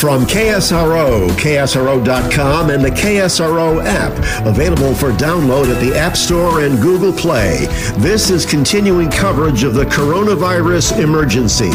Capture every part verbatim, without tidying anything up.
From K S R O, K S R O dot com, and the K S R O app, available for download at the App Store and Google Play. This is continuing coverage of the coronavirus emergency.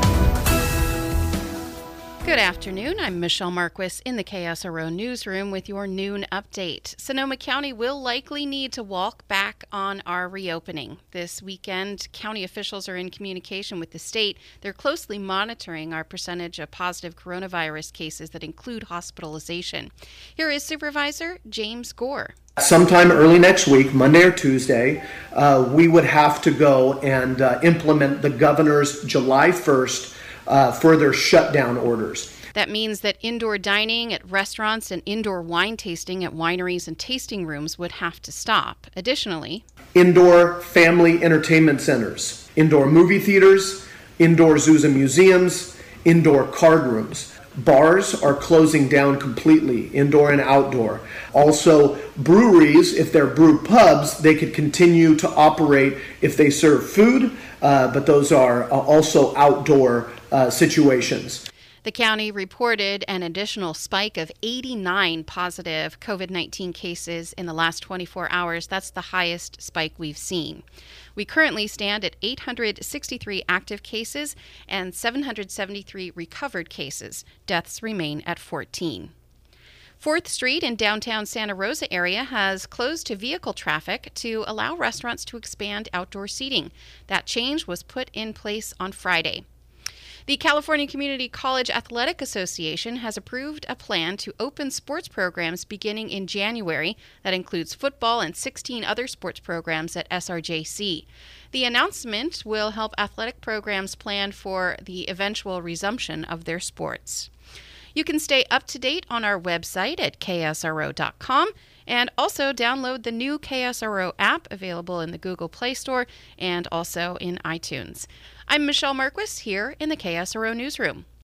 Good afternoon. I'm Michelle Marquis in the K S R O newsroom with your noon update. Sonoma County will likely need to walk back on our reopening. This weekend, county officials are in communication with the state. They're closely monitoring our percentage of positive coronavirus cases that include hospitalization. Here is Supervisor James Gore. Sometime early next week, Monday or Tuesday, uh, we would have to go and uh, implement the governor's July first Uh, further shutdown orders. That means that indoor dining at restaurants and indoor wine tasting at wineries and tasting rooms would have to stop. Additionally, indoor family entertainment centers, indoor movie theaters, indoor zoos and museums, indoor card rooms. Bars are closing down completely, indoor and outdoor. Also, breweries, if they're brew pubs, they could continue to operate if they serve food, uh, but those are uh, also outdoor uh, situations. The county reported an additional spike of eighty-nine positive COVID nineteen cases in the last twenty-four hours. That's the highest spike we've seen. We currently stand at eight hundred sixty-three active cases and seven hundred seventy-three recovered cases. Deaths remain at fourteen. fourth Street in downtown Santa Rosa area has closed to vehicle traffic to allow restaurants to expand outdoor seating. That change was put in place on Friday. The California Community College Athletic Association has approved a plan to open sports programs beginning in January. That includes football and sixteen other sports programs at S R J C. The announcement will help athletic programs plan for the eventual resumption of their sports. You can stay up to date on our website at K S R O dot com and also download the new K S R O app available in the Google Play Store and also in iTunes. I'm Michelle Marquis here in the K S R O newsroom.